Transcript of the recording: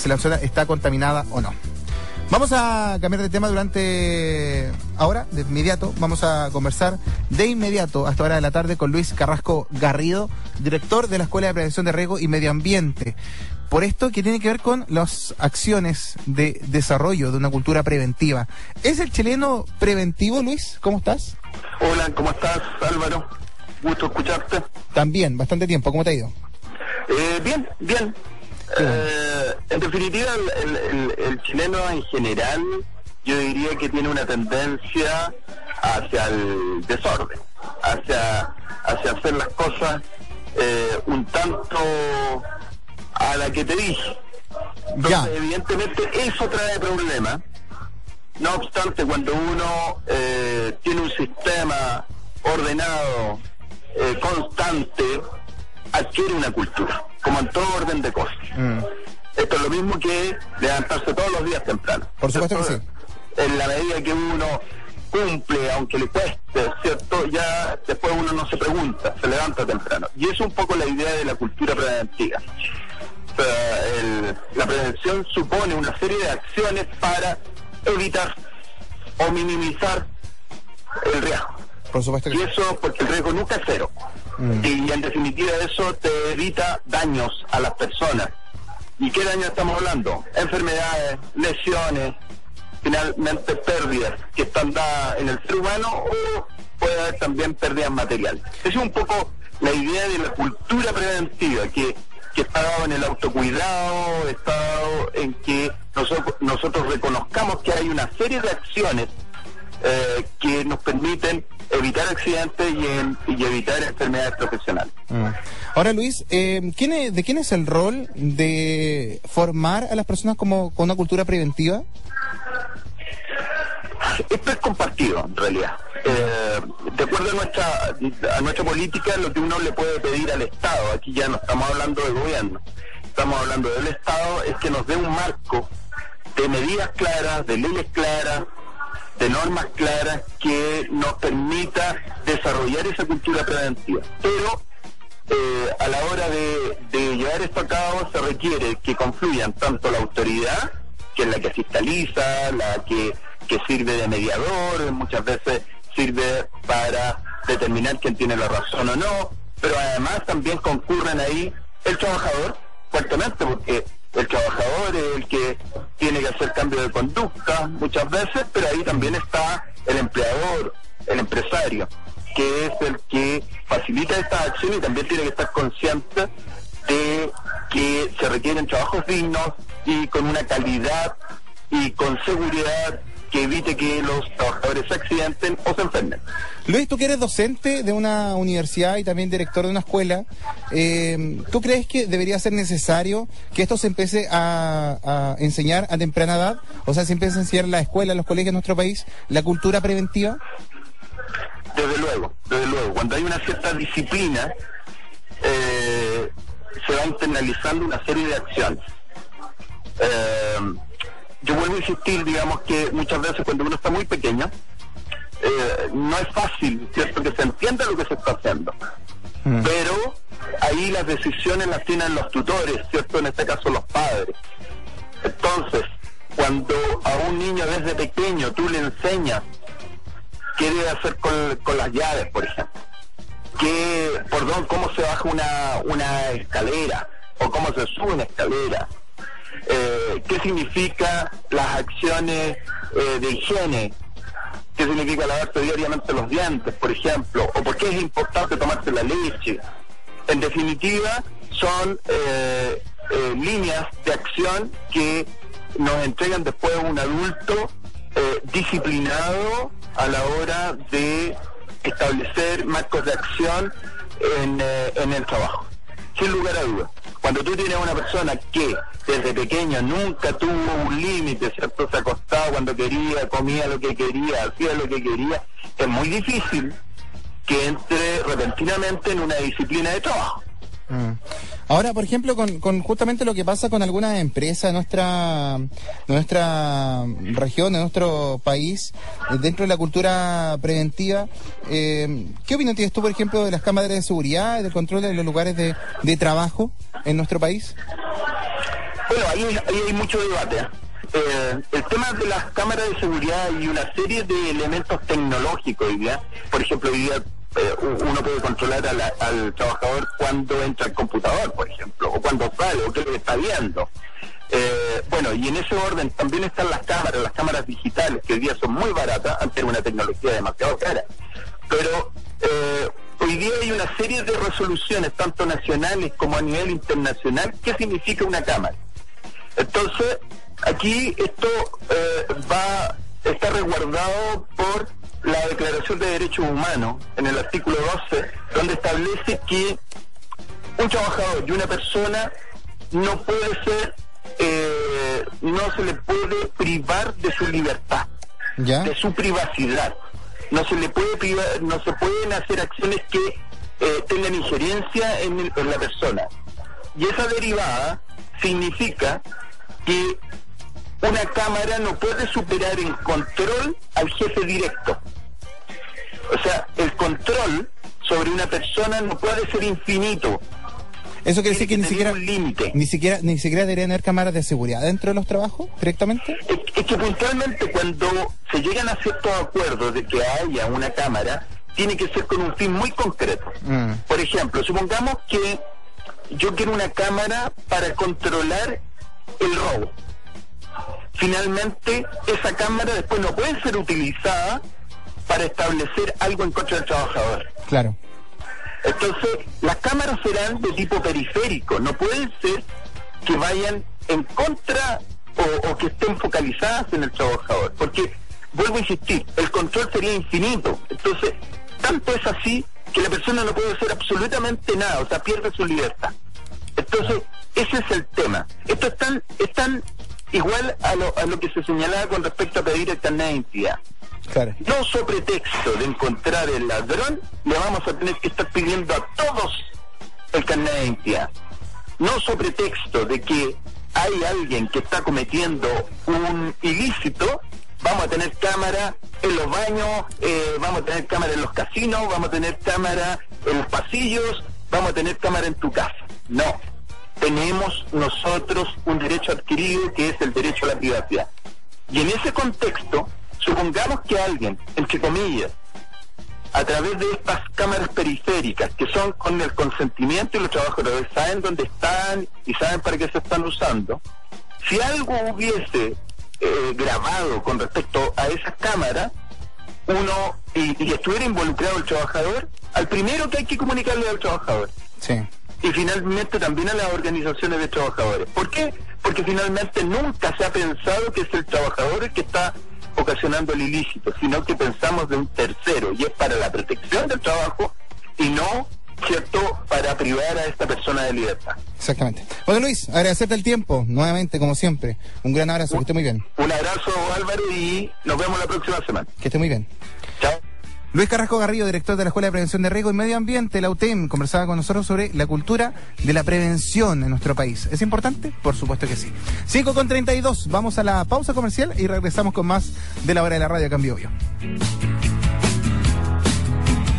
si la zona está contaminada o no. Vamos a cambiar de tema ahora, de inmediato. Vamos a conversar de inmediato, hasta hora de la tarde, con Luis Carrasco Garrido, director de la Escuela de Prevención de Riesgo y Medio Ambiente. Por esto que tiene que ver con las acciones de desarrollo de una cultura preventiva. ¿Es el chileno preventivo, Luis? ¿Cómo estás? Hola, ¿cómo estás, Álvaro? Gusto escucharte. También, bastante tiempo. ¿Cómo te ha ido? Bien. En definitiva, el chileno en general, yo diría que tiene una tendencia hacia el desorden, hacia hacer las cosas un tanto a la que te dije. Entonces, evidentemente, eso trae problemas. No obstante, cuando uno tiene un sistema ordenado, constante, adquiere una cultura, como en todo orden de cosas. Esto es lo mismo que levantarse todos los días temprano. Por supuesto que sí. En la medida que uno cumple, aunque le cueste, ¿cierto? Ya después uno no se pregunta, se levanta temprano. Y eso es un poco la idea de la cultura preventiva. O sea, la prevención supone una serie de acciones para evitar o minimizar el riesgo. Por supuesto que y eso porque el riesgo nunca es cero. Y en definitiva eso te evita daños a las personas. ¿Y qué daños estamos hablando? Enfermedades, lesiones, finalmente pérdidas que están dadas en el ser humano, o puede haber también pérdidas materiales. Esa es un poco la idea de la cultura preventiva, que está dado en el autocuidado, está dado en que nosotros reconozcamos que hay una serie de acciones que nos permiten evitar accidentes y evitar enfermedades profesionales. Ahora, Luis, ¿de quién es el rol de formar a las personas con una cultura preventiva? Esto es compartido, en realidad. De acuerdo a nuestra política, lo que uno le puede pedir al Estado, aquí ya no estamos hablando de gobierno, estamos hablando del Estado, es que nos dé un marco de medidas claras, de leyes claras, de normas claras que nos permita desarrollar esa cultura preventiva. Pero a la hora de llevar esto a cabo se requiere que confluyan tanto la autoridad, que es la que fiscaliza, la que sirve de mediador, muchas veces sirve para determinar quién tiene la razón o no, pero además también concurren ahí el trabajador, fuertemente, porque el trabajador es el que tiene que hacer cambio de conducta muchas veces, pero ahí también está el empleador, el empresario, que es el que facilita esta acción y también tiene que estar consciente de que se requieren trabajos dignos y con una calidad y con seguridad que evite que los trabajadores se accidenten o se enfermen. Luis, tú que eres docente de una universidad y también director de una escuela, ¿tú crees que debería ser necesario que esto se empiece a enseñar a temprana edad? O sea, se empiece a enseñar en la escuela, en los colegios de nuestro país, la cultura preventiva. Desde luego. Cuando hay una cierta disciplina, se va internalizando una serie de acciones. Yo vuelvo a insistir, digamos que muchas veces cuando uno está muy pequeño, no es fácil, ¿cierto?, que se entienda lo que se está haciendo. Pero ahí las decisiones las tienen los tutores, ¿cierto?, en este caso los padres. Entonces, cuando a un niño desde pequeño tú le enseñas qué debe hacer con las llaves, por ejemplo, cómo se baja una escalera o cómo se sube una escalera, qué significa las acciones de higiene, qué significa lavarse diariamente los dientes, por ejemplo, o por qué es importante tomarse la leche. En definitiva, son líneas de acción que nos entregan después un adulto disciplinado a la hora de establecer marcos de acción en el trabajo. Sin lugar a dudas, cuando tú tienes a una persona que desde pequeño nunca tuvo un límite, ¿cierto?, se acostaba cuando quería, comía lo que quería, hacía lo que quería, es muy difícil que entre repentinamente en una disciplina de trabajo. Ahora, por ejemplo, con justamente lo que pasa con algunas empresas de nuestra región, de nuestro país, dentro de la cultura preventiva, ¿qué opinión tienes tú, por ejemplo, de las cámaras de seguridad y del control de los lugares de trabajo en nuestro país? Bueno, ahí hay mucho debate, ¿eh? El tema de las cámaras de seguridad y una serie de elementos tecnológicos hoy día. Por ejemplo, hoy día uno puede controlar al trabajador cuando entra al computador, por ejemplo, o cuando sale, o qué es lo que está viendo. Bueno, y en ese orden también están las cámaras digitales, que hoy día son muy baratas, antes era una tecnología demasiado cara. Pero hoy día hay una serie de resoluciones, tanto nacionales como a nivel internacional, qué significa una cámara. Entonces, aquí esto está resguardado por la Declaración de Derechos Humanos, en el artículo 12, donde establece que un trabajador y una persona no puede ser, no se le puede privar de su libertad, ¿ya? De su privacidad. No se le puede privar, no se pueden hacer acciones que tengan injerencia en la persona. Y esa derivada significa que una cámara no puede superar en control al jefe directo. O sea, el control sobre una persona no puede ser infinito. Eso quiere decir que ni siquiera deberían haber cámaras de seguridad dentro de los trabajos directamente. Es que puntualmente cuando se llegan a ciertos acuerdos de que haya una cámara, tiene que ser con un fin muy concreto. Por ejemplo, supongamos que yo quiero una cámara para controlar el robo. Finalmente, esa cámara después no puede ser utilizada para establecer algo en contra del trabajador. Claro. Entonces, las cámaras serán de tipo periférico, no pueden ser que vayan en contra o que estén focalizadas en el trabajador, porque, vuelvo a insistir, el control sería infinito. Entonces, tanto es así que la persona no puede hacer absolutamente nada, o sea, pierde su libertad. Entonces, ese es el tema. Esto es tan igual a lo que se señalaba con respecto a pedir el carnet de identidad. Claro. No sobre pretexto de encontrar el ladrón, le vamos a tener que estar pidiendo a todos el carnet de identidad. No sobre pretexto de que hay alguien que está cometiendo un ilícito, vamos a tener cámara en los baños, vamos a tener cámara en los casinos, vamos a tener cámara en los pasillos, vamos a tener cámara en tu casa. No. Tenemos nosotros un derecho adquirido que es el derecho a la privacidad. Y en ese contexto, supongamos que alguien, entre comillas, a través de estas cámaras periféricas, que son con el consentimiento y los trabajadores saben dónde están y saben para qué se están usando, si algo hubiese grabado con respecto a esas cámaras, y estuviera involucrado el trabajador, al primero que hay que comunicarle al trabajador. Sí. Y finalmente también a las organizaciones de trabajadores. ¿Por qué? Porque finalmente nunca se ha pensado que es el trabajador el que está ocasionando el ilícito, sino que pensamos de un tercero, y es para la protección del trabajo y no, ¿cierto?, para privar a esta persona de libertad. Exactamente. Bueno, Luis, agradecerte el tiempo, nuevamente, como siempre. Un gran abrazo, que esté muy bien. Un abrazo, Álvaro, y nos vemos la próxima semana. Que esté muy bien. Chao. Luis Carrasco Garrido, director de la Escuela de Prevención de Riesgo y Medio Ambiente, la UTEM, conversaba con nosotros sobre la cultura de la prevención en nuestro país. ¿Es importante? Por supuesto que sí. 5:32, vamos a la pausa comercial y regresamos con más de la hora de la radio acá en Bio Bio.